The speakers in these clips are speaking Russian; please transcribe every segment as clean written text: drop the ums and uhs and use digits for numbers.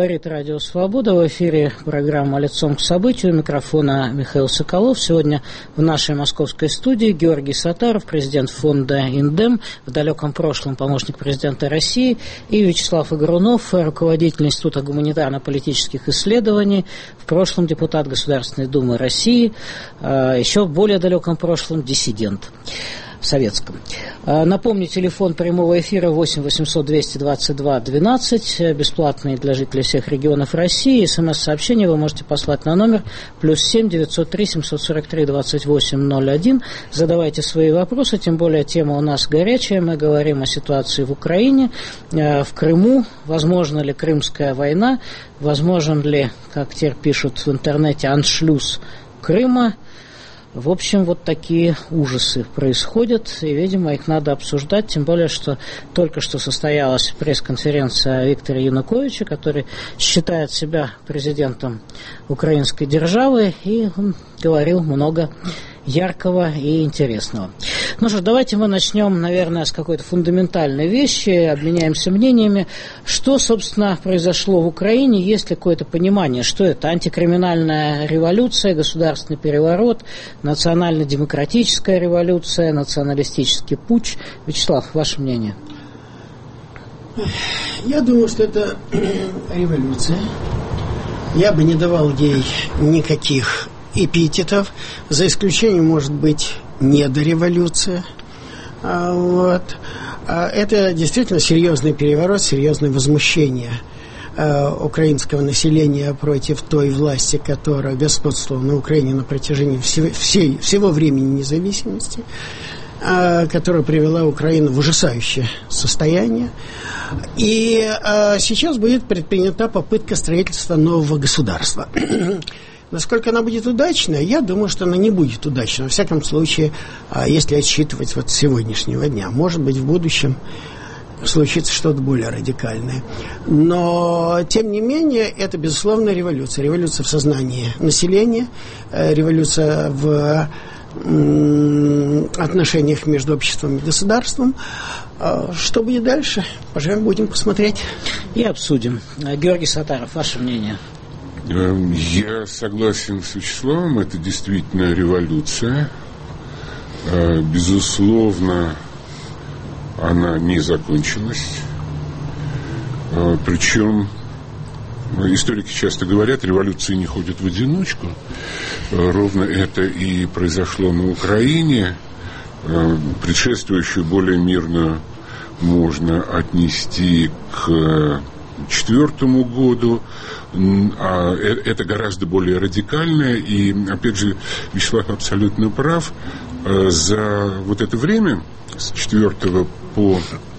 Говорит Радио Свобода. В эфире программа «Лицом к событию». У микрофона Михаил Соколов. Сегодня в нашей московской студии Георгий Саттаров, президент фонда «Индем», в далеком прошлом помощник президента России, и Вячеслав Игрунов, руководитель Института гуманитарно-политических исследований, в прошлом депутат Государственной Думы России, еще в более далеком прошлом диссидент. Советском. Напомню, телефон прямого эфира 8 800 222 12, бесплатный для жителей всех регионов России. СМС-сообщение вы можете послать на номер +7 903 743 2801. Задавайте свои вопросы, тем более тема у нас горячая. Мы говорим о ситуации в Украине, в Крыму. Возможно ли Крымская война? Возможен ли, как теперь пишут в интернете, аншлюз Крыма? В общем, вот такие ужасы происходят, и, видимо, их надо обсуждать, тем более, что только что состоялась пресс-конференция Виктора Януковича, который считает себя президентом украинской державы, и он говорил много яркого и интересного. Ну что ж, давайте мы начнем, наверное, с какой-то фундаментальной вещи, обменяемся мнениями. Что, собственно, произошло в Украине? Есть ли какое-то понимание, что это? Антикриминальная революция, государственный переворот, национально-демократическая революция, националистический путч? Вячеслав, ваше мнение? Я думаю, что это революция. Я бы не давал ей никаких эпитетов, за исключением, может быть, недореволюция. Это действительно серьезный переворот, серьезное возмущение украинского населения против той власти, которая господствовала на Украине на протяжении всего времени независимости, которая привела Украину в ужасающее состояние. И сейчас будет предпринята попытка строительства нового государства. Насколько она будет удачной, я думаю, что она не будет удачной. Во всяком случае, если отсчитывать вот с сегодняшнего дня. Может быть, в будущем случится что-то более радикальное. Но, тем не менее, это, безусловно, революция. Революция в сознании населения, революция в отношениях между обществом и государством. Что будет дальше? Пожалуй, будем посмотреть. И обсудим. Георгий Саттаров, ваше мнение? Я согласен с Вячеславом, это действительно революция. Безусловно, она не закончилась. Причем историки часто говорят, революции не ходят в одиночку. Ровно это и произошло на Украине. Предшествующую, более мирную, можно отнести к 2004 году, а это гораздо более радикальное, и, опять же, Вячеслав абсолютно прав, за вот это время, с 4 по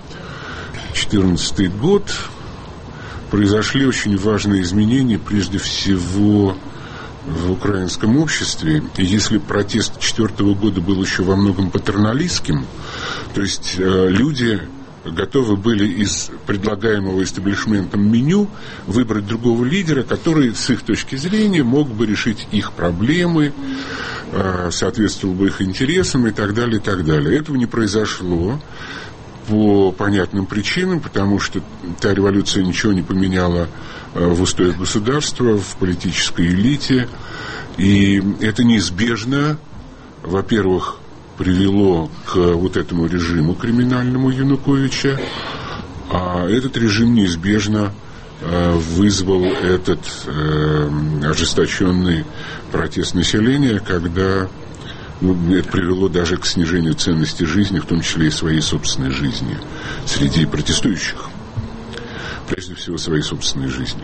2014 год, произошли очень важные изменения, прежде всего, в украинском обществе. И если протест 2004 года был еще во многом патерналистским, то есть люди готовы были из предлагаемого истеблишментом меню выбрать другого лидера, который, с их точки зрения, мог бы решить их проблемы, соответствовал бы их интересам и так далее, и так далее. Этого не произошло по понятным причинам, потому что та революция ничего не поменяла в устоях государства, в политической элите, и это неизбежно, во-первых, привело к вот этому режиму криминальному Януковича, а этот режим неизбежно вызвал этот ожесточенный протест населения, когда это привело даже к снижению ценности жизни, в том числе и своей собственной жизни, среди протестующих, прежде всего своей собственной жизни.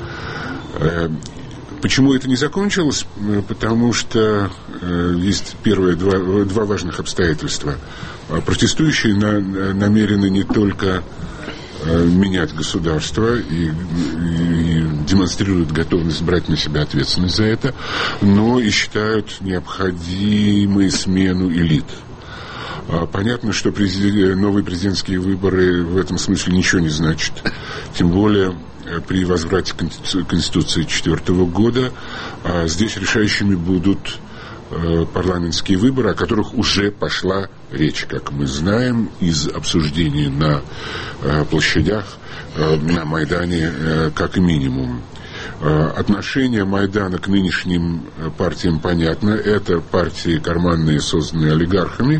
Почему это не закончилось? Потому что есть первые два важных обстоятельства. Протестующие намерены не только менять государство и демонстрируют готовность брать на себя ответственность за это, но и считают необходимой смену элит. Понятно, что новые президентские выборы в этом смысле ничего не значат. Тем более при возврате Конституции 2004 года здесь решающими будут парламентские выборы, о которых уже пошла речь, как мы знаем, из обсуждений на площадях, на Майдане, как минимум. Отношение Майдана к нынешним партиям понятно. Это партии карманные, созданные олигархами,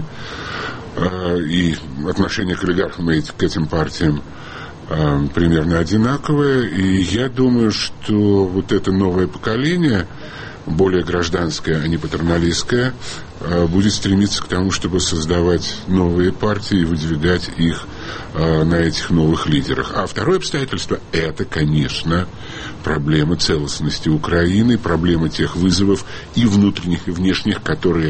и отношение к олигархам и к этим партиям примерно одинаковое. И я думаю, что вот это новое поколение, более гражданское, а не патерналистское, будет стремиться к тому, чтобы создавать новые партии и выдвигать их на этих новых лидерах. А второе обстоятельство – это, конечно, проблема целостности Украины, проблема тех вызовов и внутренних, и внешних, которые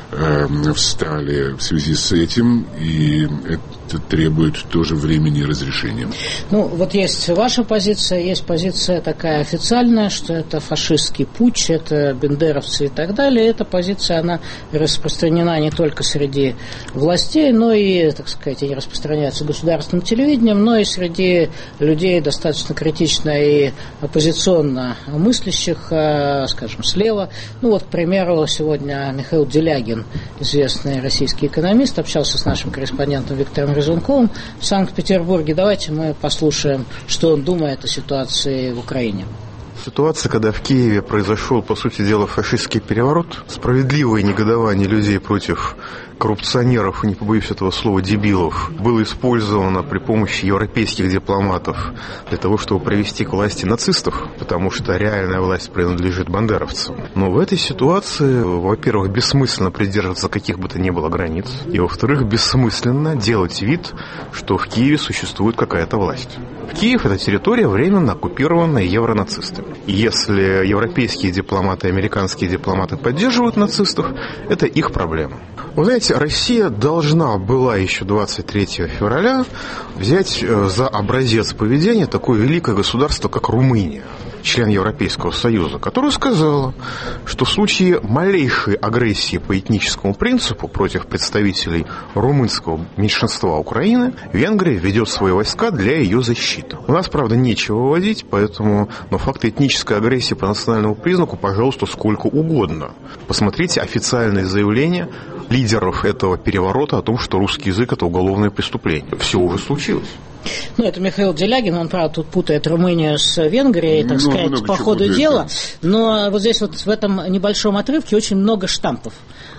встали в связи с этим, и это требует тоже времени и разрешения. Ну, вот есть ваша позиция, есть позиция такая официальная, что это фашистский путч, это бендеровцы и так далее. Эта позиция, она распространена не только среди властей, но и, так сказать, не распространяется государственным телевидением, но и среди людей достаточно критично и оппозиционно мыслящих, скажем, слева. Ну, вот, к примеру, сегодня Михаил Делягин, известный российский экономист, общался с нашим корреспондентом Виктором Резунковым в Санкт-Петербурге. Давайте мы послушаем, что он думает о ситуации в Украине. Ситуация, когда в Киеве произошел, по сути дела, фашистский переворот, справедливое негодование людей против коррупционеров, и не побоюсь этого слова, дебилов, было использовано при помощи европейских дипломатов для того, чтобы привести к власти нацистов, потому что реальная власть принадлежит бандеровцам. Но в этой ситуации, во-первых, бессмысленно придерживаться каких бы то ни было границ, и, во-вторых, бессмысленно делать вид, что в Киеве существует какая-то власть. Киев – это территория, временно оккупированная евронацистами. Если европейские дипломаты и американские дипломаты поддерживают нацистов, это их проблема. Вы знаете, Россия должна была еще 23 февраля взять за образец поведения такое великое государство, как Румыния, член Европейского Союза, которая сказала, что в случае малейшей агрессии по этническому принципу против представителей румынского меньшинства Украины, Венгрия ведет свои войска для ее защиты. У нас, правда, нечего выводить, поэтому, но факты этнической агрессии по национальному признаку, пожалуйста, сколько угодно. Посмотрите официальные заявления лидеров этого переворота о том, что русский язык – это уголовное преступление. Все уже случилось. Ну, это Михаил Делягин, он, правда, тут путает Румынию с Венгрией, так сказать, по ходу дела. Но вот здесь вот в этом небольшом отрывке очень много штампов.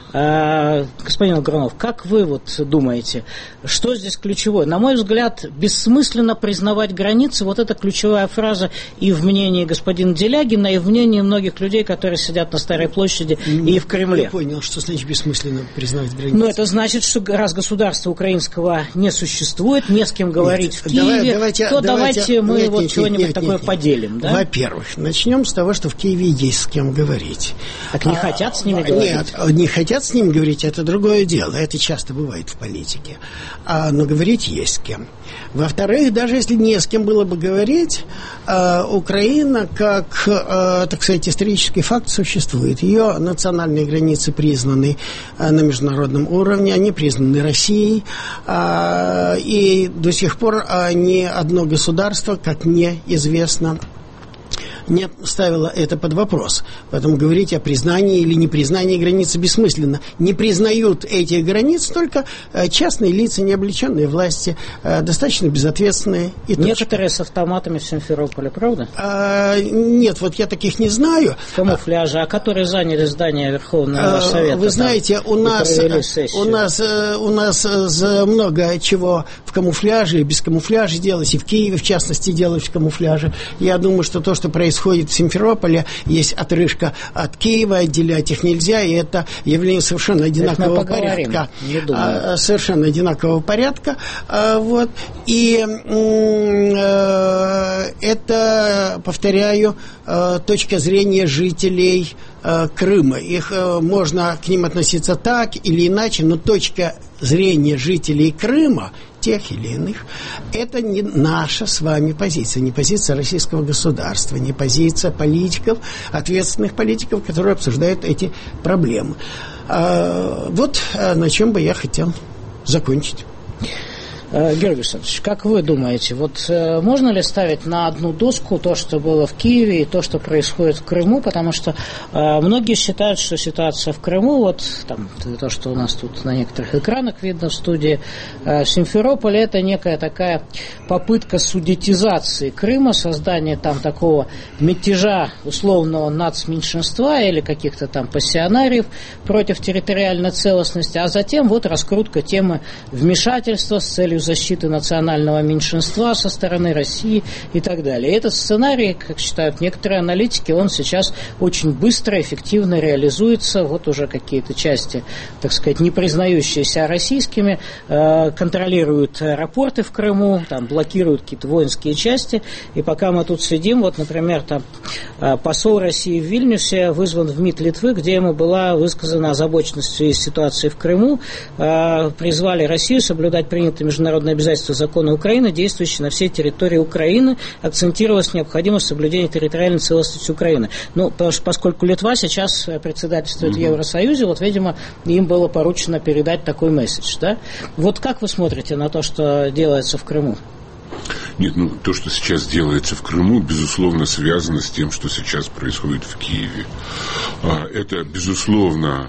Господин Огранов, как вы вот думаете, что здесь ключевое? На мой взгляд, бессмысленно признавать границы, вот это ключевая фраза и в мнении господина Делягина, и в мнении многих людей, которые сидят на Старой площади и в Кремле. Я понял, что значит бессмысленно признавать границы. Ну, это значит, что раз государства украинского не существует, не с кем говорить в Киеве, давайте мы что-нибудь такое поделим. Да? Во-первых, начнем с того, что в Киеве есть с кем говорить. Так не хотят с ними говорить? Нет, не хотят с ним говорить, это другое дело. Это часто бывает в политике. Но говорить есть с кем. Во-вторых, даже если не с кем было бы говорить, Украина, как, так сказать, исторический факт существует. Ее национальные границы признаны на международном уровне, они признаны Россией, и до сих пор ни одно государство, как мне известно, не ставила это под вопрос. Поэтому говорить о признании или непризнании границы бессмысленно. Не признают этих границ только частные лица, не облеченные власти, достаточно безответственные. И некоторые с автоматами в Симферополе, правда? Нет, вот я таких не знаю. В камуфляже, а которые заняли здание Верховного Совета. Вы знаете, у нас много чего в камуфляже и без камуфляжа делать, и в Киеве, в частности, делать в камуфляже. Я думаю, что то, что происходит в Симферополе, есть отрыжка от Киева, отделять их нельзя, и это явление совершенно одинакового порядка. Совершенно одинакового порядка. Вот. И это, повторяю, точка зрения жителей Крыма. Можно к ним относиться так или иначе, но точка зрения жителей Крыма, тех или иных, это не наша с вами позиция, не позиция российского государства, не позиция политиков, ответственных политиков, которые обсуждают эти проблемы. Вот на чем бы я хотел закончить. Георгий Александрович, как вы думаете, вот можно ли ставить на одну доску то, что было в Киеве, и то, что происходит в Крыму? Потому что многие считают, что ситуация в Крыму, вот там, то, что у нас тут на некоторых экранах видно в студии, в Симферополе, это некая такая попытка судетизации Крыма, создания там такого мятежа условного нацменьшинства или каких-то там пассионариев против территориальной целостности, а затем вот раскрутка темы вмешательства с целью защиты национального меньшинства со стороны России и так далее. И этот сценарий, как считают некоторые аналитики, он сейчас очень быстро, эффективно реализуется. Вот уже какие-то части, так сказать, не признающиеся российскими, контролируют аэропорты в Крыму, там, блокируют какие-то воинские части. И пока мы тут сидим, вот, например, там, посол России в Вильнюсе вызван в МИД Литвы, где ему была высказана озабоченность в ситуации в Крыму, призвали Россию соблюдать принятые международные обязательства закона Украины, действующие на всей территории Украины, акцентировалась необходимость соблюдения территориальной целостности Украины. Ну, поскольку Литва сейчас председательствует в Евросоюзе, вот, видимо, им было поручено передать такой месседж, да? Вот как вы смотрите на то, что делается в Крыму? Нет, ну, то, что сейчас делается в Крыму, безусловно, связано с тем, что сейчас происходит в Киеве. Это, безусловно,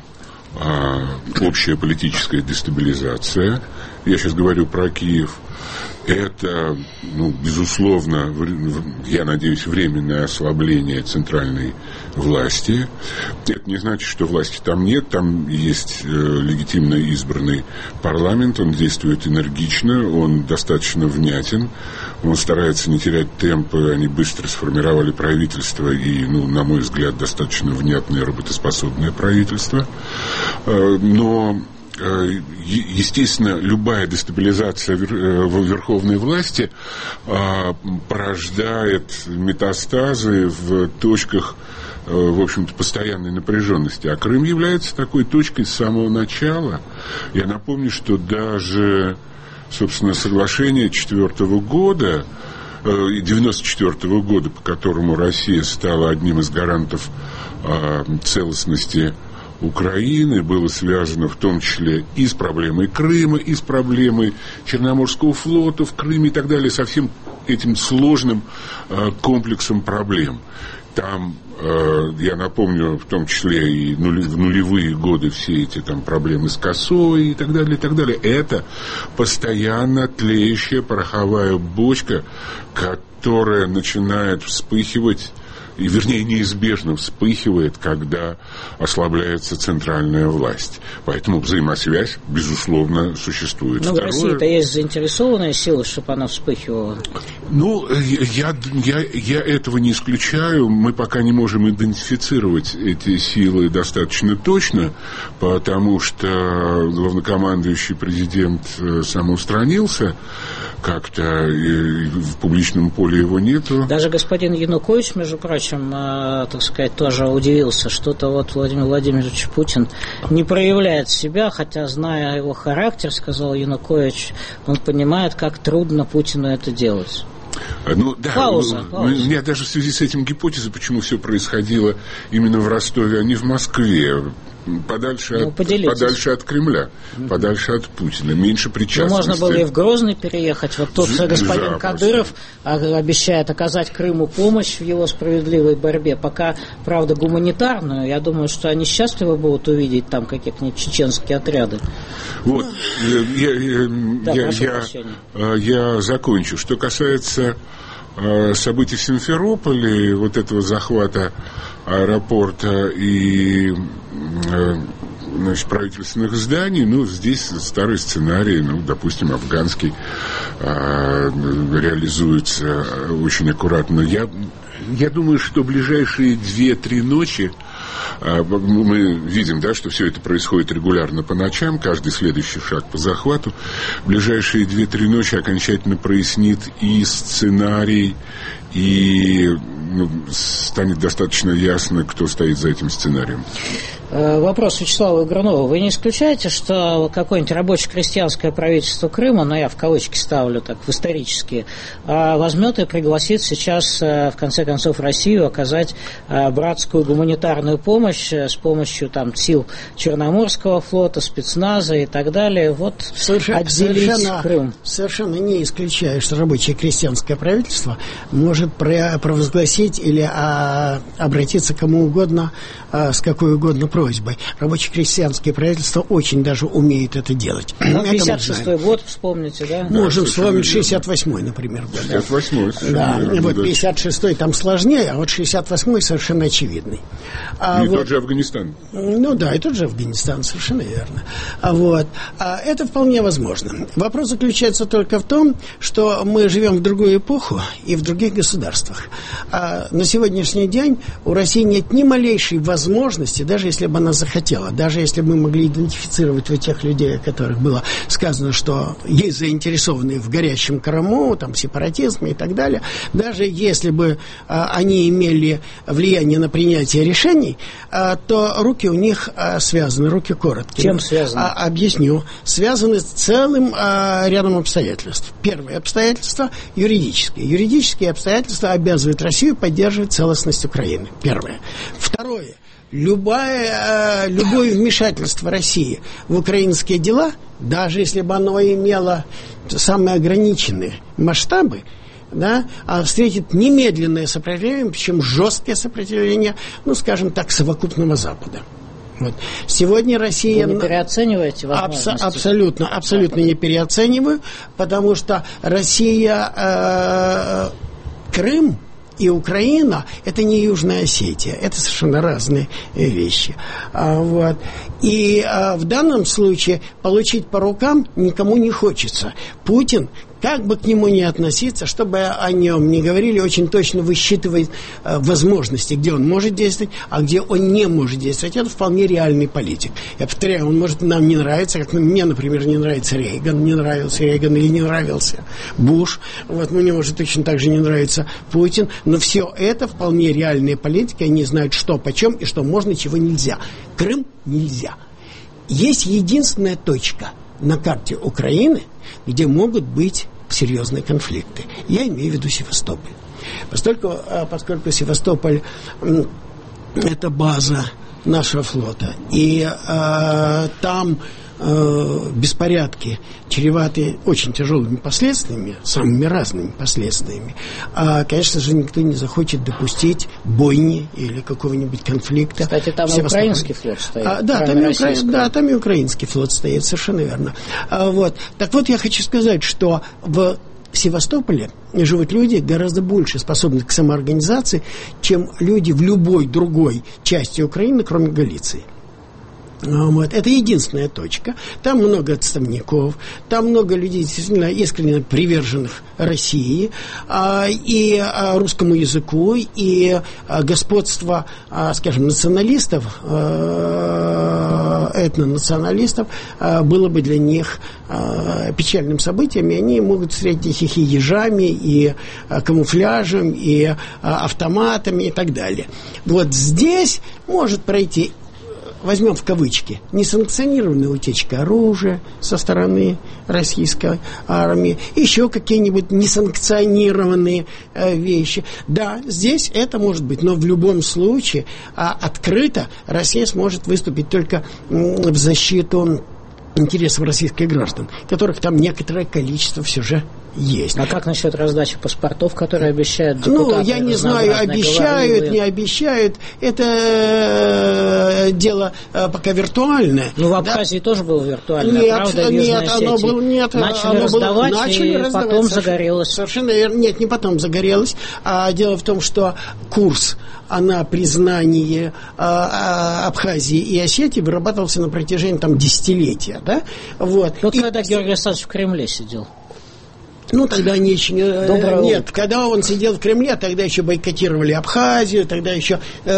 общая политическая дестабилизация. Я сейчас говорю про Киев. Это, ну, безусловно, я надеюсь, временное ослабление центральной власти. Это не значит, что власти там нет. Там есть легитимно избранный парламент. Он действует энергично, он достаточно внятен. Он старается не терять темпы. Они быстро сформировали правительство и, ну, на мой взгляд, достаточно внятное, работоспособное правительство. Но естественно, любая дестабилизация верховной власти порождает метастазы в точках, в общем-то, постоянной напряженности. А Крым является такой точкой с самого начала. Я напомню, что даже, собственно, соглашение 1994 года, 1994 года, по которому Россия стала одним из гарантов целостности Украины, было связано в том числе и с проблемой Крыма, и с проблемой Черноморского флота в Крыме и так далее, со всем этим сложным комплексом проблем. Там, я напомню, в том числе и в нулевые годы все эти там проблемы с косой и так далее, и так далее. Это постоянно тлеющая пороховая бочка, которая начинает вспыхивать, и, вернее, неизбежно вспыхивает, когда ослабляется центральная власть. Поэтому взаимосвязь, безусловно, существует. Но в России-то есть заинтересованная сила, чтобы она вспыхивала. Ну, я этого не исключаю. Мы пока не можем идентифицировать эти силы достаточно точно, потому что главнокомандующий президент самоустранился как-то, и в публичном поле его нету. Даже господин Янукович, между прочим, так сказать, тоже удивился, что-то вот Владимир Владимирович Путин не проявляет себя, хотя, зная его характер, сказал Янукович, он понимает, как трудно Путину это делать. Ну, да, Пауза. У меня даже в связи с этим гипотеза, почему все происходило именно в Ростове, а не в Москве. Подальше от Кремля, подальше от Путина, меньше причастности. Можно было и в Грозный переехать. Вот тут господин Кадыров обещает оказать Крыму помощь в его справедливой борьбе. Пока, правда, гуманитарную. Я думаю, что они счастливы будут увидеть там какие-нибудь чеченские отряды. Вот, я закончу. Что касается событий в Симферополе, вот этого захвата аэропорта и, значит, правительственных зданий, ну, здесь старый сценарий, ну, допустим, афганский, реализуется очень аккуратно. Я думаю, что ближайшие 2-3 ночи мы видим, да, что все это происходит регулярно по ночам, каждый следующий шаг по захвату. В ближайшие 2-3 ночи окончательно прояснит и сценарий, и станет достаточно ясно, кто стоит за этим сценарием. Вопрос Вячеславу Игрунову. Вы не исключаете, что какое-нибудь рабоче-крестьянское правительство Крыма, но я в кавычки ставлю так, в исторические, возьмет и пригласит сейчас, в конце концов, Россию оказать братскую гуманитарную помощь с помощью там, сил Черноморского флота, спецназа и так далее, вот отделить Крым? Совершенно не исключаю, что рабочее крестьянское правительство может провозгласить или обратиться к кому угодно, с какой угодно просьбой. Рабоче-крестьянские правительства очень даже умеют это делать. 56-й год, вспомните, да? Можем вспомнить 68-й, например, год. 68-й. Да, вот 56-й там сложнее, а вот 68-й совершенно очевидный. И тот же Афганистан. Ну да, и тот же Афганистан, совершенно верно. Это вполне возможно. Вопрос заключается только в том, что мы живем в другую эпоху и в других государствах. На сегодняшний день у России нет ни малейшей возможности, даже если бы она захотела, даже если бы мы могли идентифицировать вот тех людей, о которых было сказано, что есть заинтересованные в горящем Крыму, там, сепаратизме и так далее, даже если бы они имели влияние на принятие решений, то руки у них связаны, руки короткие. Чем связаны? Объясню. Связаны с целым рядом обстоятельств. Первое обстоятельство – юридическое. Юридические обстоятельства обязывают Россию поддерживать целостность Украины. Первое. Второе. Любое вмешательство России в украинские дела, даже если бы оно имело самые ограниченные масштабы, да, встретит немедленное сопротивление, причем жесткое сопротивление, ну, скажем так, совокупного Запада. Вот. Сегодня Россия... Вы не переоцениваете возможности? Абсолютно не переоцениваю, потому что Россия, Крым и Украина – это не Южная Осетия, это совершенно разные вещи. Вот. И в данном случае получить по рукам никому не хочется. Путин, как бы к нему ни относиться, чтобы о нем не говорили, очень точно высчитывает возможности, где он может действовать, а где он не может действовать. Это вполне реальный политик. Я повторяю, он может нам не нравиться, как мне, например, не нравится Рейган, не нравился Рейган или не нравился Буш. Вот, мне может точно так же не нравится Путин. Но все это вполне реальные политики. Они знают, что почем и что можно, чего нельзя. Крым нельзя. Есть единственная точка на карте Украины, где могут быть серьезные конфликты. Я имею в виду Севастополь. Поскольку Севастополь это база нашего флота, и там беспорядки чреваты очень тяжелыми последствиями, самыми разными последствиями. Конечно же, никто не захочет допустить бойни или какого-нибудь конфликта. Кстати, там и украинский флот стоит. Там и украинский флот стоит, совершенно верно. Так вот, я хочу сказать, что в Севастополе живут люди гораздо больше способны к самоорганизации, чем люди в любой другой части Украины, кроме Галиции. Вот. Это единственная точка. Там много отставников, там много людей действительно искренне приверженных России и русскому языку, и господство, скажем, националистов, этнонационалистов было бы для них печальным событием, и они могут встретить их и ежами, и камуфляжем, и автоматами, и так далее. Вот здесь может пройти, возьмем в кавычки, несанкционированная утечка оружия со стороны российской армии, еще какие-нибудь несанкционированные вещи. Да, здесь это может быть, но в любом случае открыто Россия сможет выступить только в защиту интересов российских граждан, которых там некоторое количество все же есть. А как насчет раздачи паспортов, которые обещают депутаты? Я не знаю, обещают, не обещают. Это дело пока виртуальное. В Абхазии тоже было виртуальное, правда, в Южной Осетии. Начали раздавать, и потом загорелось. Совершенно верно. Нет, не потом загорелось. Дело в том, что курс на признание Абхазии и Осетии вырабатывался на протяжении десятилетия. Да? Вот. Когда Георгий Александрович в Кремле сидел. Ну, тогда они еще нет, когда он сидел в Кремле, тогда еще бойкотировали Абхазию, тогда еще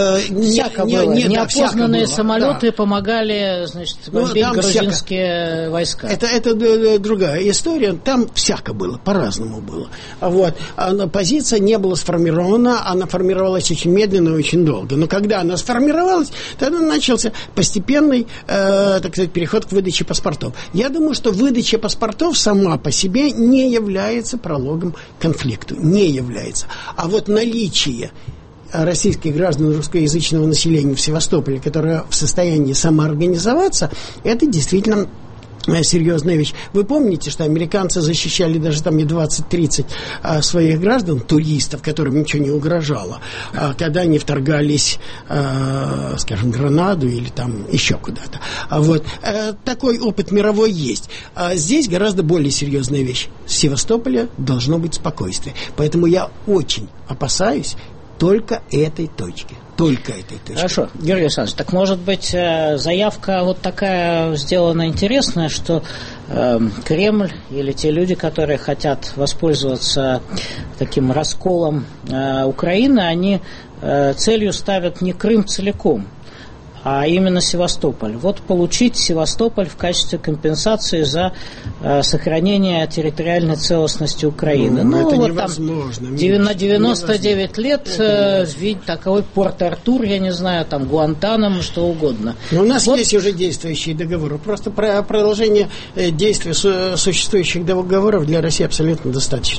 неопознанные самолеты помогали, значит, бомбить грузинские войска. Это другая история. Там всяко было, по-разному было. Вот. Позиция не была сформирована, она формировалась очень медленно и очень долго. Но когда она сформировалась, тогда начался постепенный, так сказать, переход к выдаче паспортов. Я думаю, что выдача паспортов сама по себе не является прологом к конфликту. Не является. А вот наличие российских граждан русскоязычного населения в Севастополе, которое в состоянии самоорганизоваться, это действительно серьезная вещь. Вы помните, что американцы защищали даже там не 20-30 своих граждан, туристов, которым ничего не угрожало, когда они вторгались, скажем, в Гранаду или там еще куда-то. Вот. Такой опыт мировой есть. Здесь гораздо более серьезная вещь. В Севастополе должно быть спокойствие. Поэтому я очень опасаюсь только этой точки. Только этой точки. Хорошо, Георгий Александрович, так может быть заявка вот такая сделана интересная, что Кремль или те люди, которые хотят воспользоваться таким расколом Украины, они целью ставят не Крым целиком, а именно Севастополь. Вот получить Севастополь в качестве компенсации за сохранение территориальной целостности Украины. Ну это вот невозможно. На 99 лет такой Порт-Артур, я не знаю, там Гуантанамо, что угодно. Но у нас есть уже действующие договоры. Просто продолжение действия существующих договоров для России абсолютно достаточно.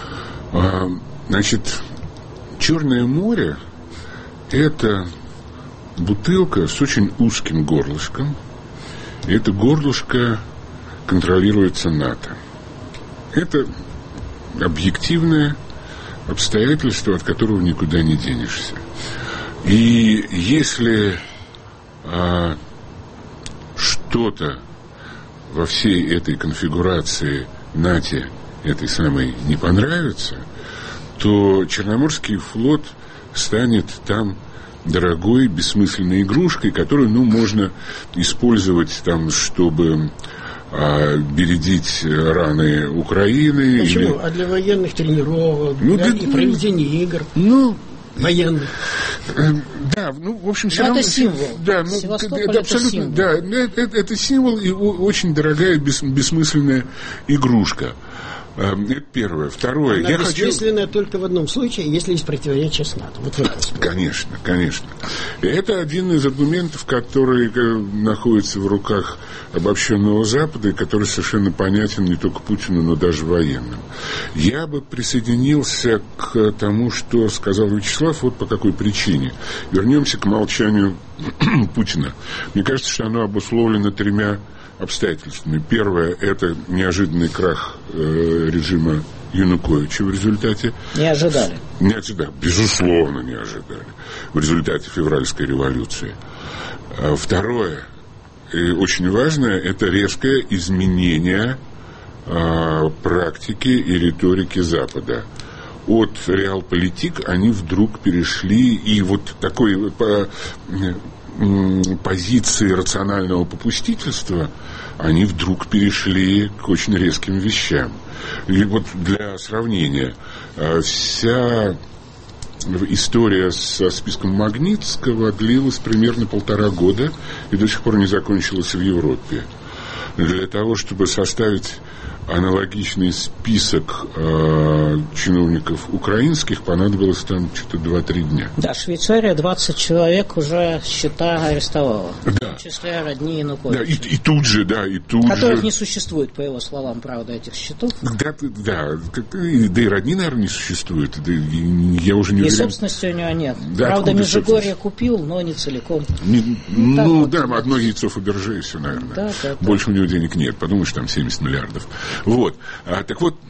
Значит, Черное море – это бутылка с очень узким горлышком. И это горлышко контролируется НАТО. Это объективное обстоятельство, от которого никуда не денешься. И если что-то во всей этой конфигурации НАТО этой самой не понравится, то Черноморский флот станет там дорогой, бессмысленной игрушкой, которую, можно использовать там, чтобы бередить раны Украины. Почему? Или... А для военных тренировок, для проведения игр. Военных. Да, в общем, все равно... Это символ. Да, это абсолютно символ. Да, это символ и очень дорогая, бессмысленная игрушка. Это первое. Второе. Она бесчисленная только в одном случае, если есть противоречие с НАТО. Вот в этом смысле. Конечно. Это один из аргументов, который находится в руках обобщенного Запада и который совершенно понятен не только Путину, но даже военным. Я бы присоединился к тому, что сказал Вячеслав, вот по какой причине. Вернемся к молчанию Путина. Мне кажется, что оно обусловлено тремя обстоятельствами. Первое – это неожиданный крах режима Януковича в результате... Не ожидали. Безусловно, не ожидали. В результате февральской революции. Второе, и очень важное, это резкое изменение практики и риторики Запада. От реалполитик они вдруг перешли, и вот такой позиции рационального попустительства они вдруг перешли к очень резким вещам. И вот для сравнения, вся история со списком Магнитского длилась примерно 1,5 года и до сих пор не закончилась в Европе. Для того, чтобы составить аналогичный список чиновников украинских, понадобилось там что-то 2-3 дня. Да, Швейцария 20 человек уже счета арестовала. Да. В том числе родни Януковича. Да, и тут же. Которых не существует, по его словам, правда, этих счетов. Да, и родни, наверное, не существует. Да, я уже не уверен. И собственности у него нет. Да, правда, Межигорье купил, но не целиком. Одно яйцо Фаберже и все, наверное. Да. Больше у него денег нет. Подумаешь, там 70 миллиардов. Вот. Так вот,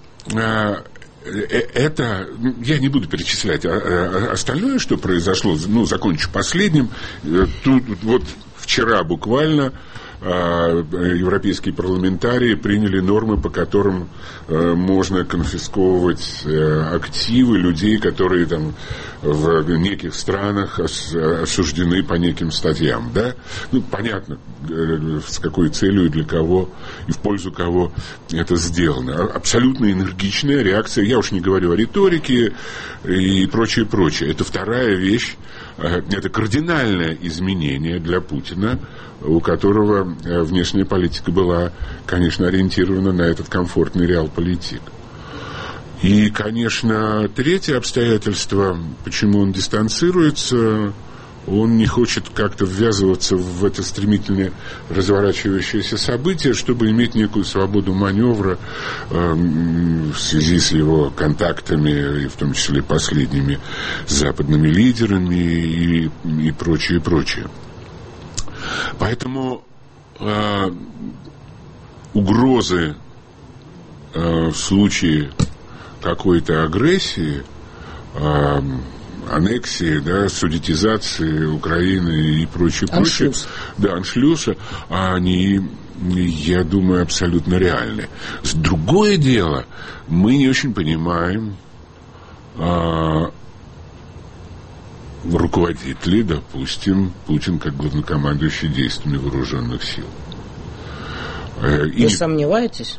это... Я не буду перечислять остальное, что произошло. Закончу последним. Тут вот вчера буквально европейские парламентарии приняли нормы, по которым можно конфисковывать активы людей, которые там в неких странах осуждены по неким статьям, да? Ну, понятно, с какой целью и для кого, и в пользу кого это сделано. Абсолютно энергичная реакция, я уж не говорю о риторике и прочее. Это вторая вещь, это кардинальное изменение для Путина, у которого внешняя политика была, конечно, ориентирована на этот комфортный реалполитик. И, конечно, третье обстоятельство, почему он дистанцируется, он не хочет как-то ввязываться в это стремительно разворачивающееся событие, чтобы иметь некую свободу маневра в связи с его контактами, и в том числе последними с западными лидерами и прочее. Поэтому угрозы в случае какой-то агрессии, аннексии, да, судетизации Украины и прочее. Да, аншлюса, они, я думаю, абсолютно реальны. Другое дело, мы не очень понимаем, руководит ли, допустим, Путин как главнокомандующий действиями вооруженных сил. Вы сомневаетесь?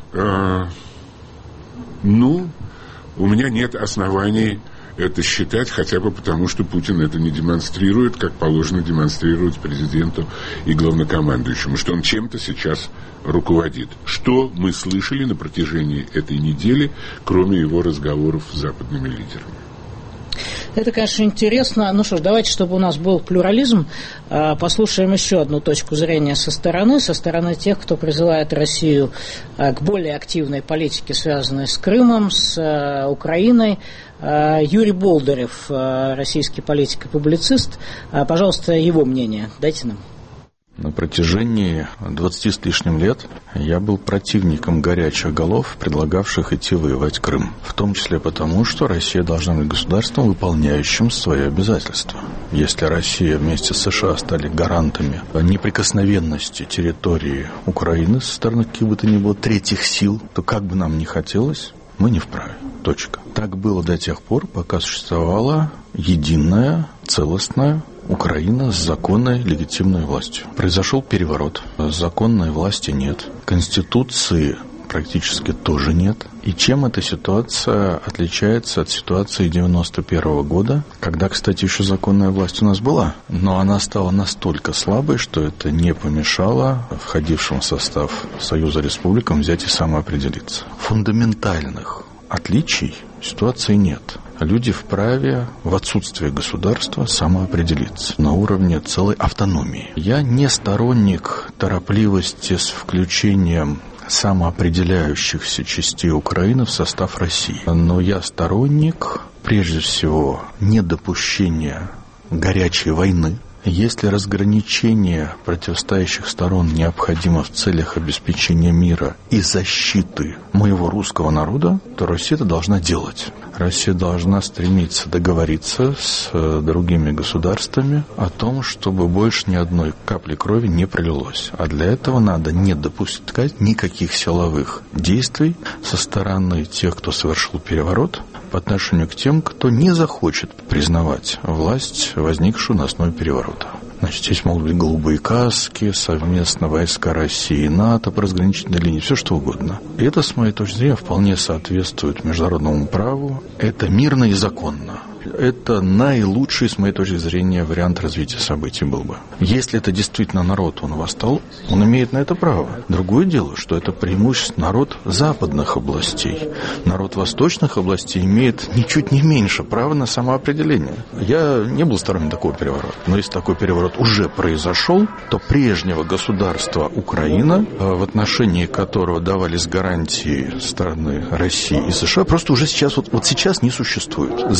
У меня нет оснований это считать, хотя бы потому, что Путин это не демонстрирует, как положено демонстрировать президенту и главнокомандующему, что он чем-то сейчас руководит. Что мы слышали на протяжении этой недели, кроме его разговоров с западными лидерами? Это, конечно, интересно. Ну что ж, давайте, чтобы у нас был плюрализм, послушаем еще одну точку зрения со стороны тех, кто призывает Россию к более активной политике, связанной с Крымом, с Украиной. Юрий Болдырев, российский политик и публицист. Пожалуйста, его мнение дайте нам. На протяжении 20 с лишним лет я был противником горячих голов, предлагавших идти воевать Крым. В том числе потому, что Россия должна быть государством, выполняющим свои обязательства. Если Россия вместе с США стали гарантами неприкосновенности территории Украины со стороны каких бы то ни было третьих сил, то как бы нам ни хотелось, мы не вправе. Точка. Так было до тех пор, пока существовала единая, целостная Украина с законной, легитимной властью. Произошел переворот. Законной власти нет. Конституции практически тоже нет. И чем эта ситуация отличается от ситуации 91 года, когда, кстати, еще законная власть у нас была, но она стала настолько слабой, что это не помешало входившим в состав Союза республикам взять и самоопределиться. Фундаментальных отличий ситуации нет. Люди вправе в отсутствии государства самоопределиться на уровне целой автономии. Я не сторонник торопливости с включением самоопределяющихся частей Украины в состав России. Но я сторонник, прежде всего, недопущения горячей войны. Если разграничение противостоящих сторон необходимо в целях обеспечения мира и защиты моего русского народа, то Россия это должна делать. Россия должна стремиться договориться с другими государствами о том, чтобы больше ни одной капли крови не пролилось. А для этого надо не допускать никаких силовых действий со стороны тех, кто совершил переворот, по отношению к тем, кто не захочет признавать власть, возникшую на основе переворота. Значит, здесь могут быть голубые каски, совместно войска России и НАТО по разграничительной линии, все что угодно. И это, с моей точки зрения, вполне соответствует международному праву. Это мирно и законно. Это наилучший, с моей точки зрения, вариант развития событий был бы. Если это действительно народ, он восстал, он имеет на это право. Другое дело, что это преимущественно народ западных областей. Народ восточных областей имеет ничуть не меньше права на самоопределение. Я не был сторонником такого переворота. Но если такой переворот уже произошел, то прежнего государства Украина, в отношении которого давались гарантии стороны России и США, просто уже сейчас, вот сейчас не существует. Завтра оно может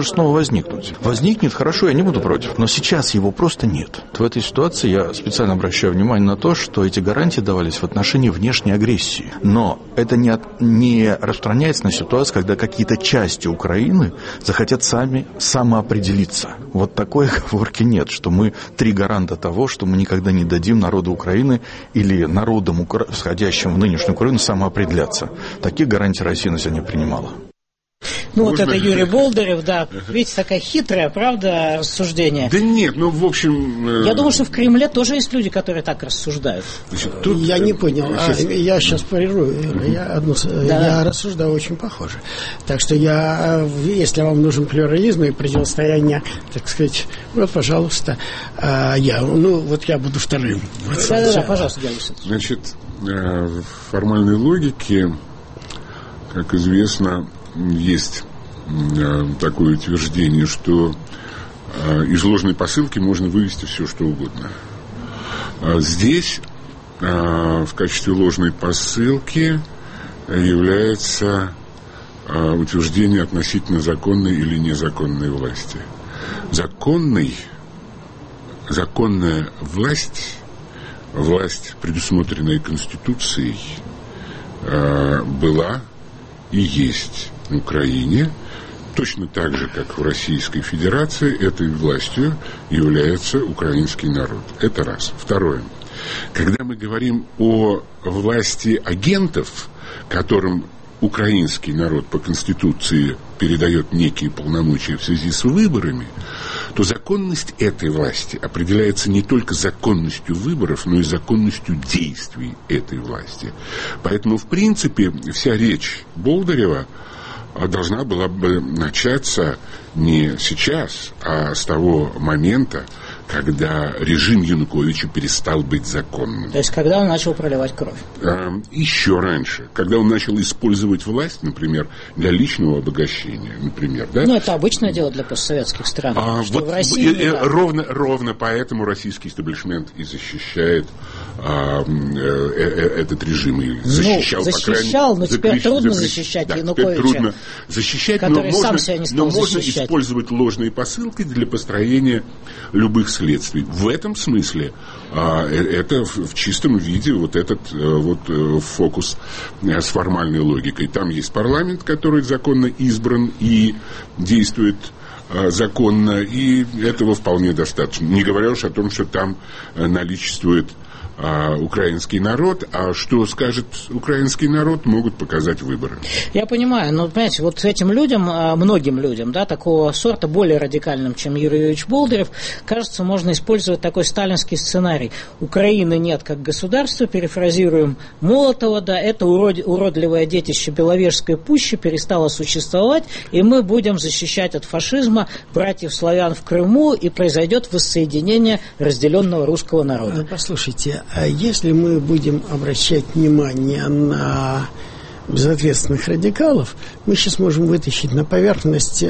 может снова возникнуть. Возникнет, хорошо, я не буду против, но сейчас его просто нет. В этой ситуации я специально обращаю внимание на то, что эти гарантии давались в отношении внешней агрессии. Но это не распространяется на ситуацию, когда какие-то части Украины захотят самоопределиться. Вот такой оговорки нет, что мы 3 гаранта того, что мы никогда не дадим народу Украины или народам, входящим в нынешнюю Украину, самоопределяться. Таких гарантий Россия на себя не принимала. Ну, вот это Юрий Болдырев, да. Видите, такая хитрая, правда, рассуждение. Да нет, ну, в общем... Я думаю, что в Кремле тоже есть люди, которые так рассуждают. Значит, тут... Я не понял. Я сейчас парирую. Я рассуждаю очень похоже. Так что если вам нужен плюрализм и противостояние, так сказать, вот, пожалуйста, я буду вторым. Да, пожалуйста, Георгий Александрович. Значит, в формальной логике, как известно, есть такое утверждение, что из ложной посылки можно вывести все, что угодно. Здесь в качестве ложной посылки является утверждение относительно законной или незаконной власти. Законная власть, предусмотренная Конституцией, была и есть в Украине, точно так же, как в Российской Федерации, этой властью является украинский народ. Это раз. Второе. Когда мы говорим о власти агентов, которым украинский народ по Конституции передает некие полномочия в связи с выборами, то законность этой власти определяется не только законностью выборов, но и законностью действий этой власти. Поэтому, в принципе, вся речь Болдырева должна была бы начаться не сейчас, а с того момента, когда режим Януковича перестал быть законным. То есть, когда он начал проливать кровь? Еще раньше. Когда он начал использовать власть, например, для личного обогащения, например. Да? Ну, это обычное дело для постсоветских стран. В России... Ровно поэтому российский истеблишмент и защищает этот режим. И защищал, но теперь трудно защищать Януковича. Трудно защищать, но можно использовать ложные посылки для построения любых следствий. В этом смысле это в чистом виде вот этот фокус с формальной логикой. Там есть парламент, который законно избран и действует законно, и этого вполне достаточно. Не говоря уж о том, что там наличествует украинский народ, а что скажет украинский народ, могут показать выборы. Я понимаю, но, понимаете, вот этим людям, многим людям, да, такого сорта, более радикальным, чем Юрий Юрьевич Болдырев, кажется, можно использовать такой сталинский сценарий. Украины нет как государства, перефразируем Молотова, да, это уродливое детище Беловежской пущи перестало существовать, и мы будем защищать от фашизма братьев славян в Крыму, и произойдет воссоединение разделенного русского народа. Послушайте, если мы будем обращать внимание на безответственных радикалов, мы сейчас можем вытащить на поверхность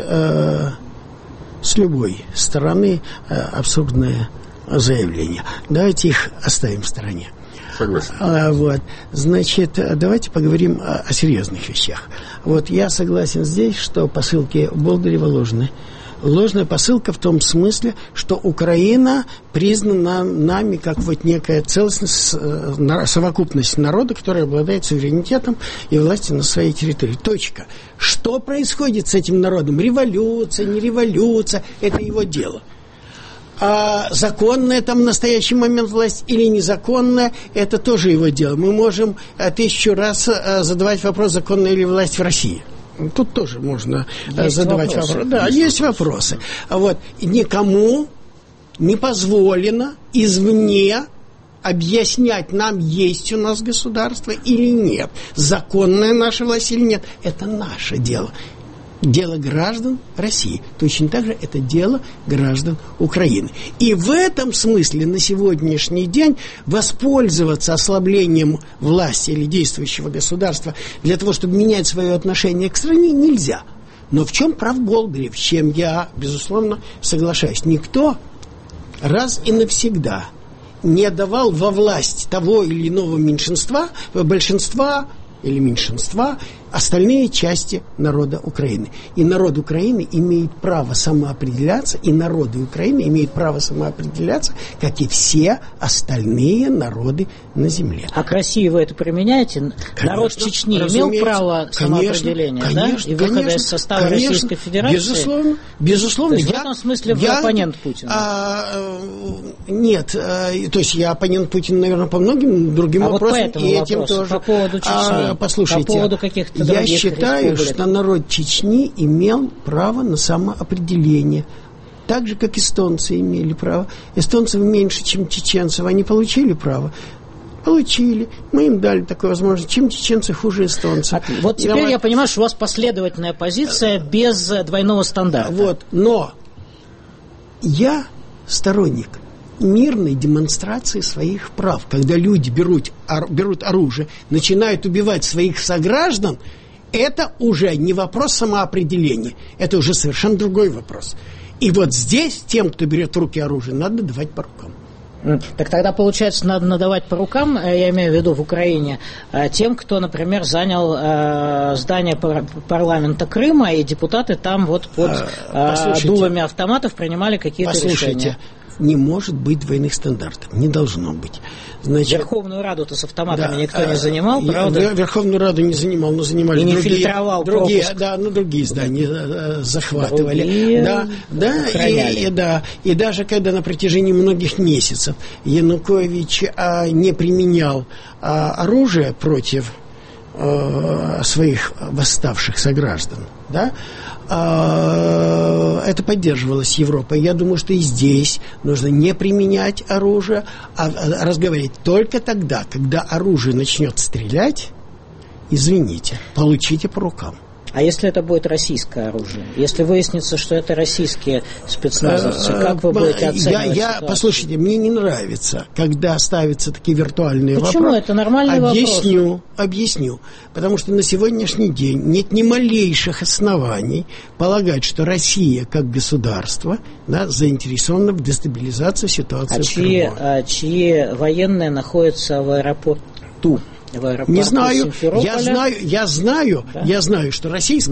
с любой стороны абсурдные заявления. Давайте их оставим в стороне. Согласен. Значит, давайте поговорим о серьезных вещах. Я согласен здесь, что посылки Болдырева ложны. Ложная посылка в том смысле, что Украина признана нами как некая целостность, совокупность народа, который обладает суверенитетом и властью на своей территории. Точка. Что происходит с этим народом? Революция, не революция, это его дело. А законная там в настоящий момент власть или незаконная, это тоже его дело. Мы можем 1000 раз задавать вопрос, законная ли власть в России. Тут тоже можно задавать вопросы. Да, есть вопросы. Никому не позволено извне объяснять нам, есть у нас государство или нет. Законная наша власть или нет. Это наше дело. Дело граждан России. Точно так же это дело граждан Украины. И в этом смысле на сегодняшний день воспользоваться ослаблением власти или действующего государства для того, чтобы менять свое отношение к стране, нельзя. Но в чем прав Болдырев, с чем я, безусловно, соглашаюсь. Никто раз и навсегда не давал во власть того или иного меньшинства, большинства или меньшинства остальные части народа Украины. И народ Украины имеет право самоопределяться, и народы Украины имеют право самоопределяться, как и все остальные народы на земле. А к России вы это применяете? Конечно, народ Чечни имел право самоопределения, конечно, да? И выхода из состава Российской Федерации? Безусловно. То есть в этом смысле вы оппонент Путина? Нет. То есть я оппонент Путина, наверное, по многим другим вопросам. Вот по этому вопросу, тоже. По поводу Чечни. Послушайте, по поводу каких-то я считаю, что народ Чечни имел право на самоопределение. Так же, как эстонцы имели право. Эстонцев меньше, чем чеченцев. Они получили право? Получили. Мы им дали такую возможность. Чем чеченцы, хуже эстонцев. Вот теперь я понимаю, что у вас последовательная позиция без двойного стандарта. Вот. Но я сторонник мирной демонстрации своих прав. Когда люди берут оружие, начинают убивать своих сограждан, это уже не вопрос самоопределения. Это уже совершенно другой вопрос. И вот здесь тем, кто берет в руки оружие, надо давать по рукам. Так тогда, получается, надо надавать по рукам, я имею в виду в Украине, тем, кто, например, занял здание парламента Крыма, и депутаты там вот под дулами автоматов принимали какие-то решения. Не может быть двойных стандартов. Не должно быть. Значит, Верховную Раду-то с автоматами никто не занимал, правда? Верховную Раду не занимал, но занимали и не другие, фильтровал другие, пропуск. Да, другие здания захватывали. И даже когда на протяжении многих месяцев Янукович не применял оружие против своих восставших сограждан, да, это поддерживалось Европой. Я думаю, что и здесь нужно не применять оружие, а разговаривать только тогда, когда оружие начнет стрелять, извините, получите по рукам. А если это будет российское оружие? Если выяснится, что это российские спецназовцы, как вы будете оценивать ситуацию? Послушайте, мне не нравится, когда ставятся такие виртуальные вопросы. Почему? Это нормальный вопрос. Объясню. Потому что на сегодняшний день нет ни малейших оснований полагать, что Россия, как государство, заинтересована в дестабилизации ситуации в Крыму. Чьи военные находятся в аэропорту? Не знаю, я знаю, что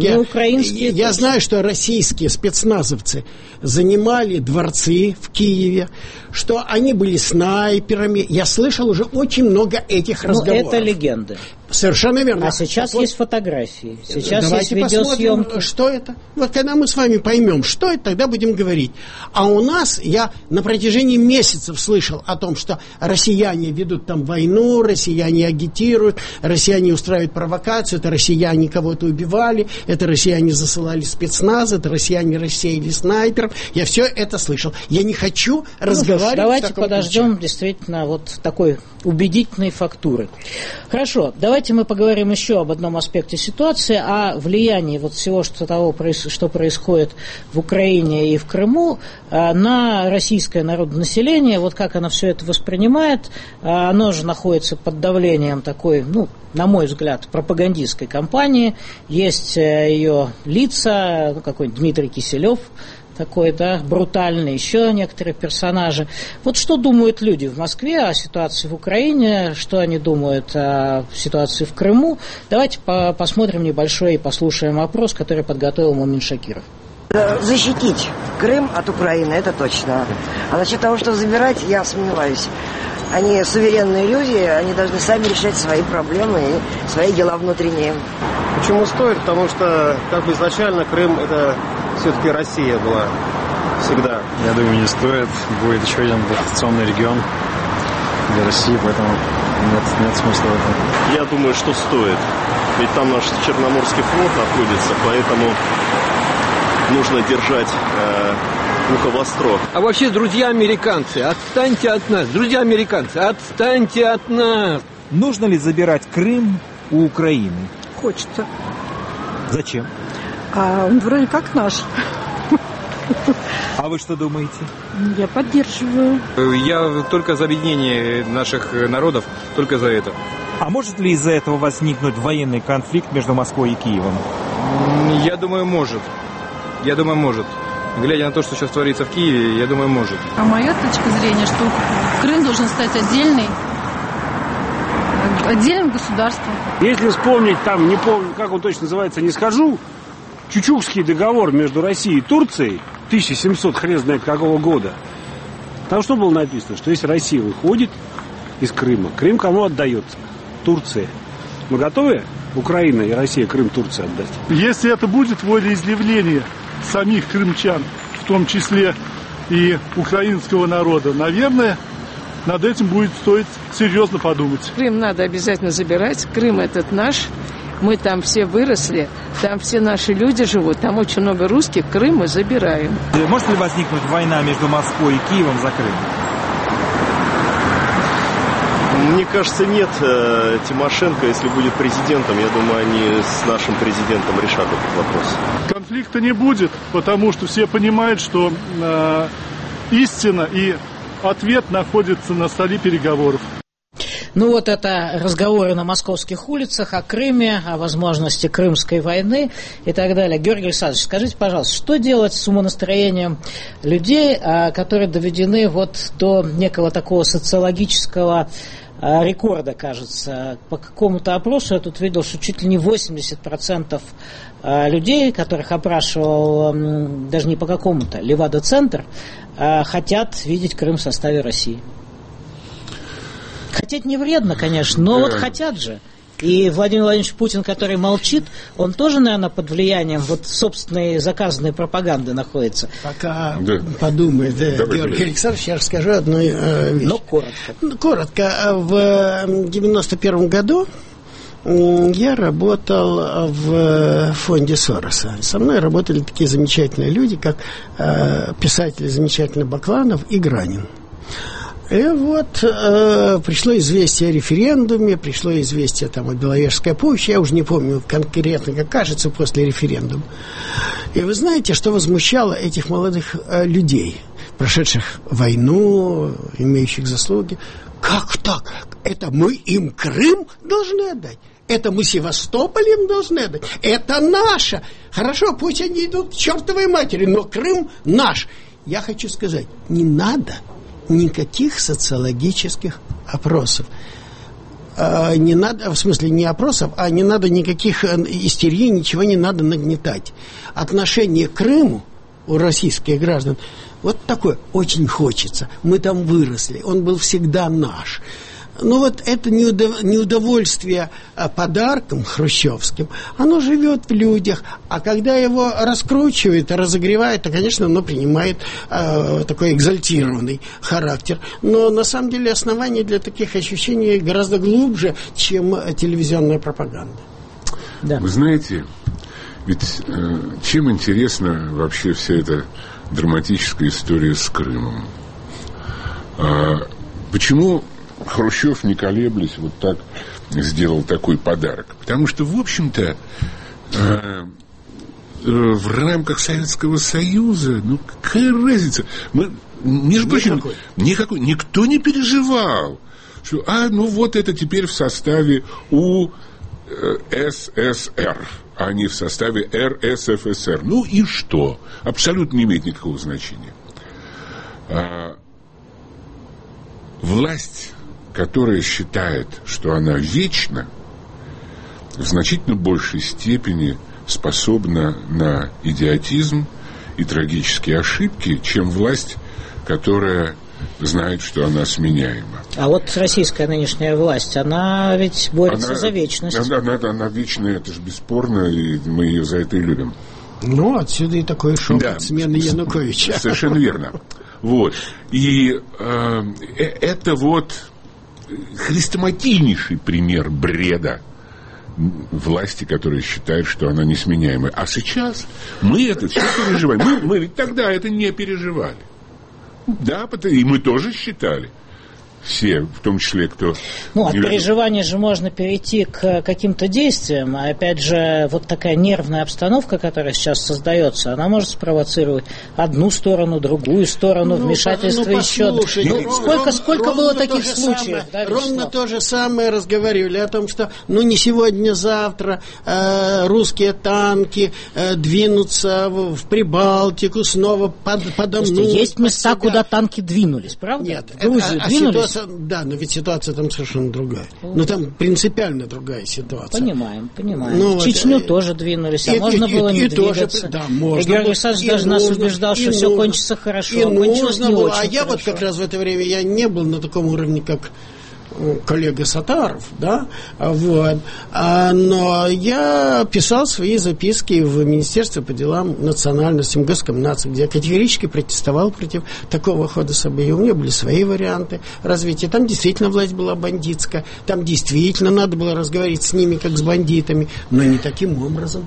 российские спецназовцы занимали дворцы в Киеве, что они были снайперами. Я слышал уже очень много этих разговоров. Это легенды. Совершенно верно. А сейчас есть фотографии, сейчас давайте есть видеосъемки. Посмотрим, что это. Вот когда мы с вами поймем, что это, тогда будем говорить. А у нас, я на протяжении месяцев слышал о том, что россияне ведут там войну, россияне агитируют, россияне устраивают провокацию, это россияне кого-то убивали, это россияне засылали спецназ, это россияне рассеяли снайперов. Я все это слышал. Я не хочу разговаривать. Давайте подождем действительно вот такой убедительной фактуры. Хорошо, давайте мы поговорим еще об одном аспекте ситуации, о влиянии вот всего того, что происходит в Украине и в Крыму на российское народонаселение, вот как оно все это воспринимает. Оно же находится под давлением такой, на мой взгляд, пропагандистской кампании. Есть ее лица, какой-нибудь Дмитрий Киселев, такой, брутальный, еще некоторые персонажи. Вот что думают люди в Москве о ситуации в Украине, что они думают о ситуации в Крыму. Давайте посмотрим небольшой и послушаем опрос, который подготовил Мумин Шакиров. Защитить Крым от Украины, это точно. А насчет того, что забирать, я сомневаюсь. Они суверенные люди, они должны сами решать свои проблемы и свои дела внутренние. Почему стоит? Потому что изначально Крым это все-таки Россия была всегда. Я думаю, не стоит. Будет еще один дотационный регион для России, поэтому нет смысла в этом. Я думаю, что стоит. Ведь там наш Черноморский флот находится, поэтому нужно держать ухо востро. А вообще, друзья американцы, отстаньте от нас. Друзья американцы, отстаньте от нас. Нужно ли забирать Крым у Украины? Хочется. Зачем? Он вроде как наш. А вы что думаете? Я поддерживаю. Я только за объединение наших народов, только за это. А может ли из-за этого возникнуть военный конфликт между Москвой и Киевом? Я думаю, может. Глядя на то, что сейчас творится в Киеве, я думаю, может. А моя точка зрения, что Крым должен стать отдельной Отдельным государством. Если вспомнить, там, не помню, как он точно называется, не скажу, Чучукский договор между Россией и Турцией 1700 хрен знает какого года. Там что было написано? Что если Россия выходит из Крыма, Крым кому отдается? Турции. Мы готовы? Украина и Россия Крым Турции отдать? Если это будет волеизъявление самих крымчан, в том числе и украинского народа, наверное, над этим будет стоить серьезно подумать. Крым надо обязательно забирать. Крым этот наш. Мы там все выросли, там все наши люди живут, там очень много русских. Крым мы забираем. Может ли возникнуть война между Москвой и Киевом за Крым? Мне кажется, нет. Тимошенко, если будет президентом, я думаю, они с нашим президентом решат этот вопрос. Конфликта не будет, потому что все понимают, что истина и ответ находятся на столе переговоров. Ну вот это разговоры на московских улицах о Крыме, о возможности Крымской войны и так далее. Георгий Александрович, скажите, пожалуйста, что делать с умонастроением людей, которые доведены вот до некого такого социологического рекорда, кажется. По какому-то опросу я тут видел, что чуть ли не 80% людей, которых опрашивал даже не по какому-то, Левада-центр, хотят видеть Крым в составе России. Хотеть не вредно, конечно, но вот хотят же. И Владимир Владимирович Путин, который молчит, он тоже, наверное, под влиянием вот собственной заказанной пропаганды находится. Пока подумает, Георгий Александрович, я расскажу одну вещь. Но коротко. Коротко. В 91 году я работал в фонде Сороса. Со мной работали такие замечательные люди, как писатели замечательный Бакланов и Гранин. И вот пришло известие о референдуме, пришло известие там о Беловежской пуще, я уже не помню конкретно, как кажется, после референдума. И вы знаете, что возмущало этих молодых людей, прошедших войну, имеющих заслуги? Как так? Это мы им Крым должны отдать? Это мы Севастополь им должны отдать? Это наше! Хорошо, пусть они идут к чертовой матери, но Крым наш. Я хочу сказать, не надо никаких социологических опросов. Не надо, в смысле не опросов, а не надо никаких истерий, ничего не надо нагнетать. Отношение к Крыму у российских граждан вот такое, очень хочется. Мы там выросли, он был всегда наш. Но вот это неудовольствие подарком хрущевским, оно живет в людях, а когда его раскручивают, разогревают, то, конечно, оно принимает такой экзальтированный характер. Но на самом деле основания для таких ощущений гораздо глубже, чем телевизионная пропаганда. Да. Вы знаете, ведь чем интересна вообще вся эта драматическая история с Крымом? Почему Хрущев, не колеблясь, вот так сделал такой подарок? Потому что, в общем-то, в рамках Советского Союза, ну, какая разница? Между прочим, никто не переживал, что, ну, вот это теперь в составе УССР, а не в составе РСФСР. Ну и что? Абсолютно не имеет никакого значения. Власть, которая считает, что она вечна, в значительно большей степени способна на идиотизм и трагические ошибки, чем власть, которая знает, что она сменяема. А вот российская нынешняя власть, она ведь борется за вечность. Она вечная, это же бесспорно, и мы ее за это и любим. Ну, отсюда и такой шепот смены Януковича. Совершенно верно. Вот. И это вот хрестоматийнейший пример бреда власти, которая считает, что она несменяемая. А сейчас мы это все переживаем. Мы ведь тогда это не переживали. Да, и мы тоже считали. Все, в том числе, кто... Ну, от переживания же можно перейти к каким-то действиям. А опять же, вот такая нервная обстановка, которая сейчас создается, она может спровоцировать одну сторону, другую сторону, вмешательство еще. Сколько было таких случаев? Да, ровно то же самое разговаривали о том, что не сегодня-завтра русские танки двинутся в Прибалтику, снова подомнут. Есть места, куда танки двинулись, правда? Нет, Грузию двинулись. ситуация, да, но ведь ситуация там совершенно другая. Но там принципиально другая ситуация. Понимаем. В Чечню тоже двинулись, а можно было не двигаться. Да, можно. И Георгий Александрович даже нас убеждал, что все кончится хорошо, а кончилось не очень хорошо. А я вот как раз в это время я не был на таком уровне, как коллега Сатаров, да, вот. Но я писал свои записки в Министерство по делам национальностям, Госкомнации, где я категорически протестовал против такого хода событий. У меня были свои варианты развития. Там действительно власть была бандитская, там действительно надо было разговаривать с ними, как с бандитами, но не таким образом.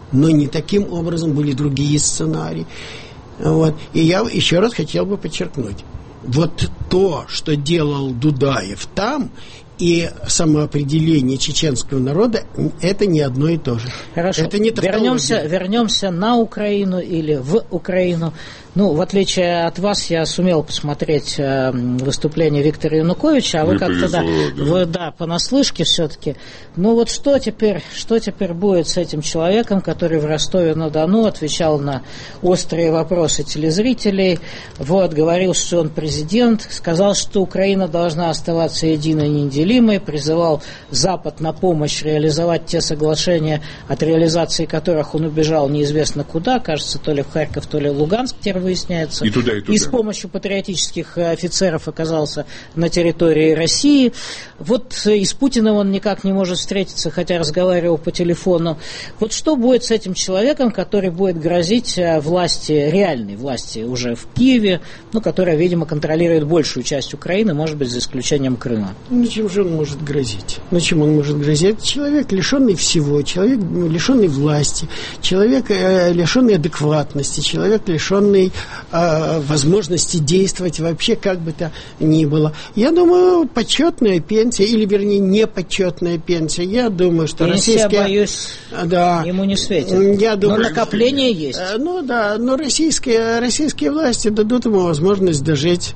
Были другие сценарии. Вот. И я еще раз хотел бы подчеркнуть. Вот то, что делал Дудаев там, и самоопределение чеченского народа, это не одно и то же. Хорошо. Это не вернемся на Украину или в Украину. В отличие от вас, я сумел посмотреть выступление Виктора Януковича, а вы как-то, вы понаслышке все-таки. Вот что теперь будет с этим человеком, который в Ростове-на-Дону отвечал на острые вопросы телезрителей, говорил, что он президент, сказал, что Украина должна оставаться единой и неделимой, призывал Запад на помощь реализовать те соглашения, от реализации которых он убежал неизвестно куда, кажется, то ли в Харьков, то ли в Луганск, выясняется. И туда. И с помощью патриотических офицеров оказался на территории России. И с Путиным он никак не может встретиться, хотя разговаривал по телефону. Что будет с этим человеком, который будет грозить реальной власти уже в Киеве, которая, видимо, контролирует большую часть Украины, может быть, за исключением Крыма? Чем же он может грозить? Чем он может грозить? Это человек, лишенный всего, человек, лишенный власти, человек, лишенный адекватности, человек, лишенный возможности действовать вообще как бы то ни было. Я думаю, почетная пенсия, или, вернее, непочетная пенсия. Я думаю, что российская... боюсь, ему не светит. Я думаю, но накопление есть. Но российские власти дадут ему возможность дожить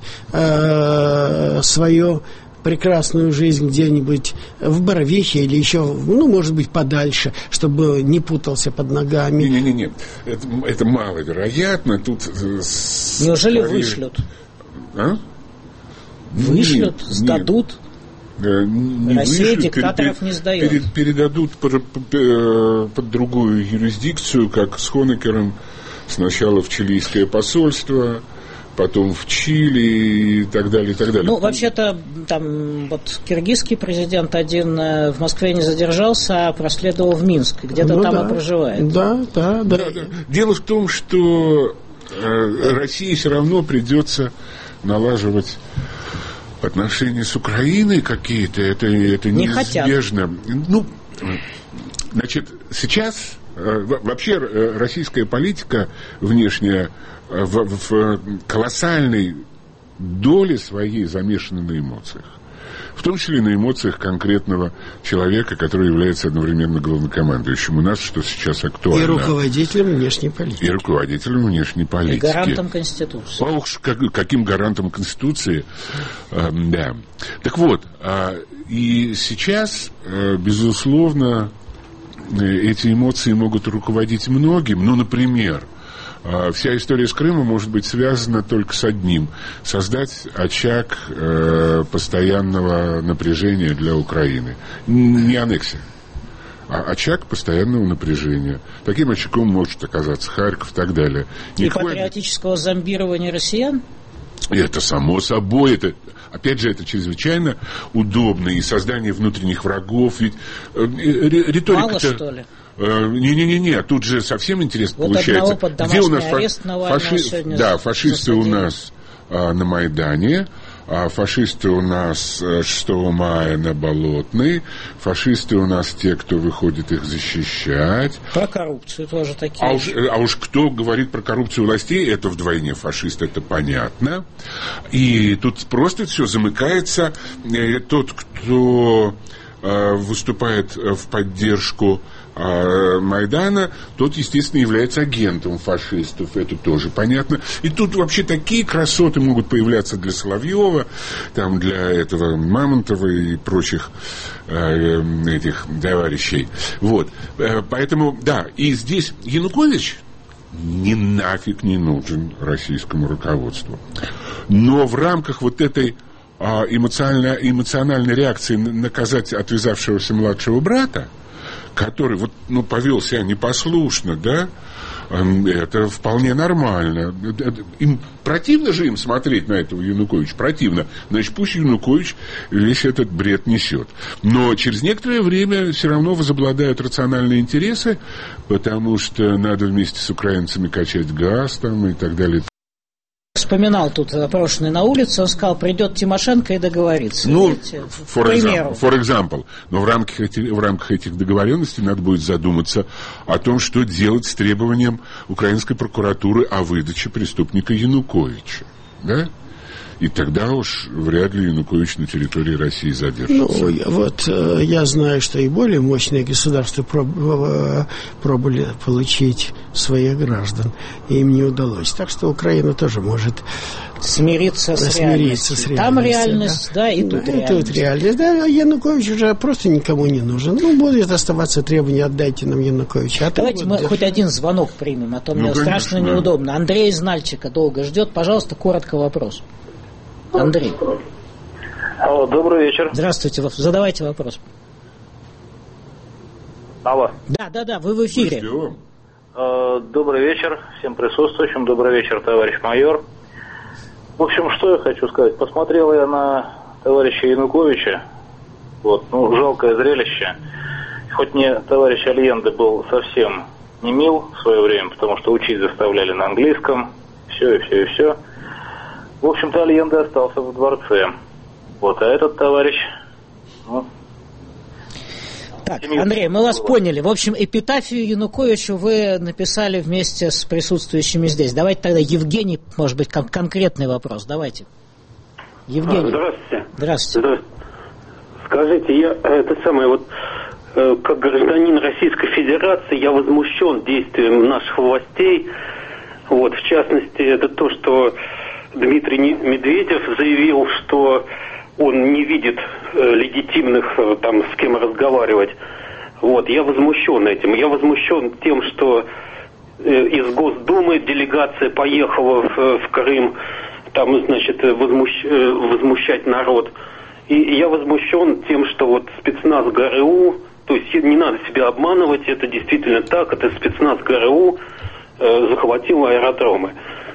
свою прекрасную жизнь где-нибудь в Боровихе или еще, может быть, подальше, чтобы не путался под ногами. Нет. Это маловероятно. Тут неужели вышлют? А? Вышлют? Сдадут? Россия диктаторов не сдает. Передадут под другую юрисдикцию, как с Хонекером, сначала в чилийское посольство, потом в Чили и так далее, и так далее. Вообще-то, там киргизский президент один в Москве не задержался, а проследовал в Минск, где-то там и проживает. Да. Дело в том, что России все равно придется налаживать отношения с Украиной какие-то, это неизбежно. Сейчас вообще российская политика внешняя в колоссальной доле своей замешана на эмоциях. В том числе на эмоциях конкретного человека, который является одновременно главнокомандующим у нас, что сейчас актуально. И руководителем внешней политики. И гарантом Конституции. Каким гарантом Конституции. Да. Так вот, и сейчас, безусловно, эти эмоции могут руководить многим. Например, вся история с Крымом может быть связана только с одним – создать очаг постоянного напряжения для Украины. Не аннексия, а очаг постоянного напряжения. Таким очагом может оказаться Харьков и так далее. И патриотического зомбирования россиян? Это само собой, опять же, это чрезвычайно удобно, и создание внутренних врагов, ведь риторика... Мало, что ли? Не, тут же совсем интересно получается. Где у нас фашисты у нас на Майдане, а фашисты у нас 6 мая на Болотной, фашисты у нас те, кто выходит их защищать. Про коррупцию тоже такие. А уж кто говорит про коррупцию властей, это вдвойне фашист, это понятно. И тут просто все замыкается. Тот, кто выступает в поддержку Майдана, тот, естественно, является агентом фашистов, это тоже понятно. И тут вообще такие красоты могут появляться для Соловьева, там для этого Мамонтова и прочих этих товарищей. Вот. Поэтому, да, и здесь Янукович нафиг не нужен российскому руководству. Но в рамках вот этой эмоциональной реакции наказать отвязавшегося младшего брата, который повел себя непослушно, да, это вполне нормально. Им противно же им смотреть на этого Януковича, противно. Значит, пусть Янукович весь этот бред несет. Но через некоторое время все равно возобладают рациональные интересы, потому что надо вместе с украинцами качать газ там, и так далее. Вспоминал тут опрошенный на улице, он сказал, придет Тимошенко и договорится. For example. Но в рамках этих договоренностей надо будет задуматься о том, что делать с требованием украинской прокуратуры о выдаче преступника Януковича. Да? И тогда уж вряд ли Янукович на территории России задержится. Я знаю, что и более мощные государства пробовали получить своих граждан, и им не удалось. Так что Украина тоже может смириться с реальностью. Там реальность, да, и тут реальность. Тут реальность. Да, Янукович уже просто никому не нужен. Будет оставаться требование: отдайте нам Януковича. Давайте мы хоть один звонок примем, а то мне страшно неудобно. Андрей из Нальчика долго ждет. Пожалуйста, коротко вопрос. Андрей. Алло, добрый вечер. Здравствуйте, задавайте вопрос. Алло. Да, вы в эфире. Добрый вечер всем присутствующим, добрый вечер, товарищ майор. В общем, что я хочу сказать. Посмотрел я на товарища Януковича. Жалкое зрелище. Хоть мне товарищ Альенде был совсем не мил в свое время, потому что учить заставляли на английском. Все. В общем-то, Альенде остался в дворце. А этот товарищ... Так, Андрей, мы вас поняли. В общем, эпитафию Януковичу вы написали вместе с присутствующими здесь. Давайте тогда, Евгений, может быть, конкретный вопрос. Давайте. Евгений. Здравствуйте. Скажите, я как гражданин Российской Федерации, я возмущен действием наших властей. В частности, это то, что Дмитрий Медведев заявил, что он не видит легитимных с кем разговаривать. Я возмущен этим. Я возмущен тем, что из Госдумы делегация поехала в Крым, возмущать народ. И я возмущен тем, что спецназ ГРУ, то есть не надо себя обманывать, это действительно так, это спецназ ГРУ захватил аэродромы.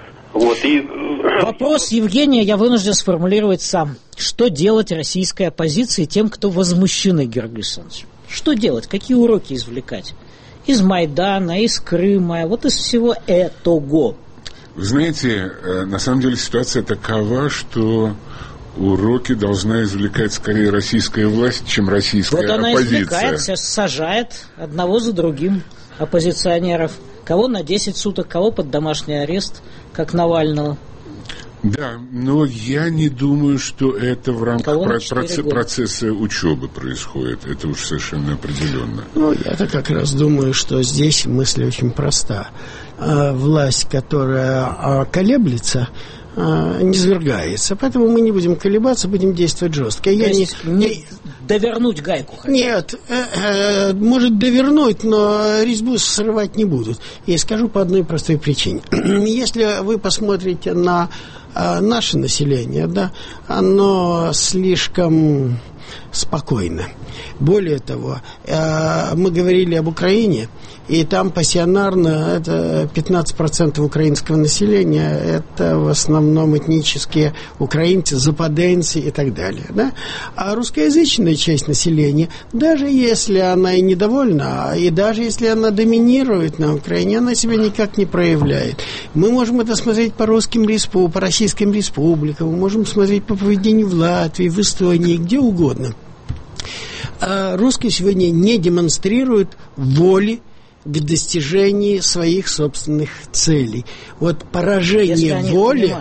Вопрос Евгения я вынужден сформулировать сам. Что делать российской оппозиции тем, кто возмущены, Георгий Александрович? Что делать? Какие уроки извлекать? Из Майдана, из Крыма, из всего этого. Вы знаете, на самом деле ситуация такова, что уроки должна извлекать скорее российская власть, чем российская оппозиция. Она извлекает, сейчас сажает одного за другим оппозиционеров. Кого на 10 суток, кого под домашний арест, как Навального. Да, но я не думаю, что это в рамках процесса учебы происходит. Это уж совершенно определенно. Я-то как раз думаю, что здесь мысль очень проста. Власть, которая колеблется, не свергается. Поэтому мы не будем колебаться, будем действовать жестко. Довернуть гайку хотят. Нет, может довернуть, но резьбу срывать не будут. И скажу по одной простой причине. Если вы посмотрите на наше население, оно слишком спокойно. Более того, мы говорили об Украине, и там пассионарно это 15% украинского населения, это в основном этнические украинцы, западенцы и так далее. А русскоязычная часть населения, даже если она и недовольна, и даже если она доминирует на Украине, она себя никак не проявляет. Мы можем это смотреть по российским республикам, мы можем смотреть по поведению в Латвии, в Эстонии, где угодно. Русские сегодня не демонстрируют воли к достижению своих собственных целей. Поражение воли,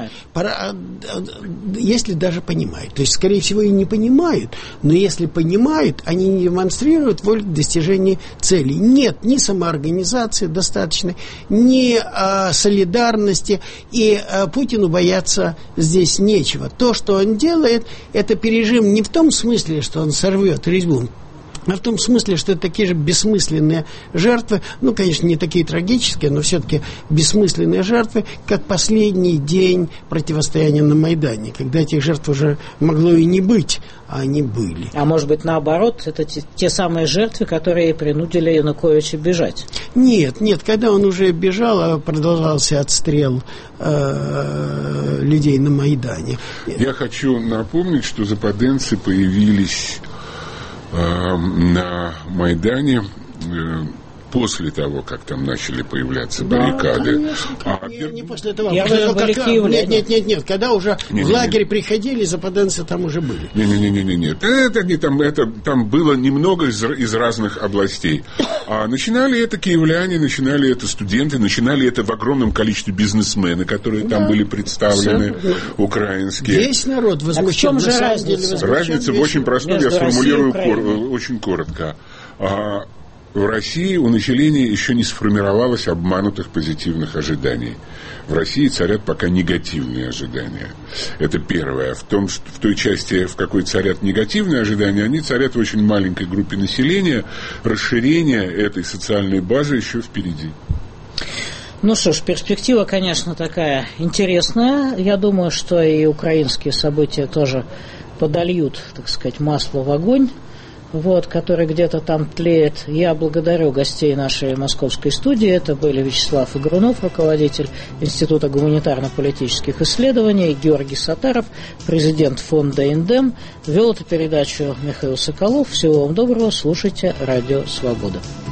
если даже понимают. То есть, скорее всего, и не понимают, но если понимают, они не демонстрируют волю к достижению целей. Нет ни самоорганизации достаточной, ни солидарности, и Путину бояться здесь нечего. То, что он делает, это пережим не в том смысле, что он сорвет резьбу, а в том смысле, что это такие же бессмысленные жертвы, ну, конечно, не такие трагические, но все-таки бессмысленные жертвы, как последний день противостояния на Майдане, когда этих жертв уже могло и не быть, а они были. А может быть, наоборот, это те самые жертвы, которые принудили Януковича бежать? Нет, когда он уже бежал, продолжался отстрел людей на Майдане. Я хочу напомнить, что западенцы появились на Майдане после того, как там начали появляться баррикады. Не после того. Нет. Когда уже в лагерь приходили, западенцы там уже были. Нет. Там было немного из разных областей. А начинали это киевляне, начинали это студенты, начинали это в огромном количестве бизнесмены, которые там были представлены, украинские. Весь народ возмущен. В чем же разница? Разница очень простая, я сформулирую очень коротко. В России у населения еще не сформировалось обманутых позитивных ожиданий. В России царят пока негативные ожидания. Это первое. В той части, в какой царят негативные ожидания, они царят в очень маленькой группе населения. Расширение этой социальной базы еще впереди. Ну что ж, перспектива, конечно, такая интересная. Я думаю, что и украинские события тоже подольют, так сказать, масло в огонь, который где-то там тлеет. Я благодарю гостей нашей московской студии. Это были Вячеслав Игрунов, руководитель Института гуманитарно-политических исследований, Георгий Сатаров, президент фонда «Индем». Вел эту передачу Михаил Соколов. Всего вам доброго. Слушайте Радио Свобода.